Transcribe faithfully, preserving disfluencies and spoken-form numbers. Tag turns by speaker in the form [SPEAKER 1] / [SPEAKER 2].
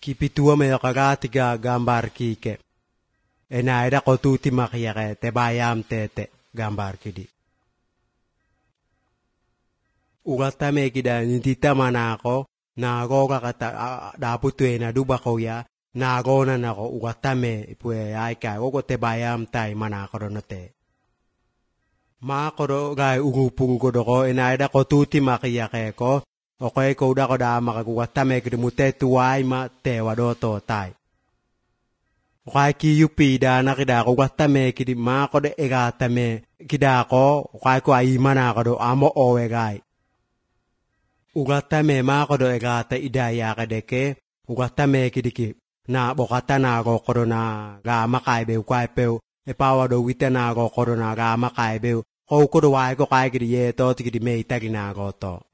[SPEAKER 1] Kipitua me kagatiga gambar kike. Enaida kotuti makiyake te bayam tete gambar kidi. Ugatame kida nitita manako nago kakata daputu ena dubako ya nago na nako ugatame ipue aika ogo te bayam tai manako donote. Ma kodo gai ugupung kodoko enaida kotuti makiyake ko okay ko udah ko da makagugatame kidi mute tuai ma te wadoto tai. Okay ki yupi da na kida ko gatame kidi ma ko de egatame kida ko okay ko ai mana ko do amo owe gai. Ugatame ma ko do egata idaya kadeke ugatame kidi ki na bokata na go korona ga makai be kwai pe e pawa do witena go korona ga makai be ko ko do wai ko kai kidi ye to kidi me itagi na go to.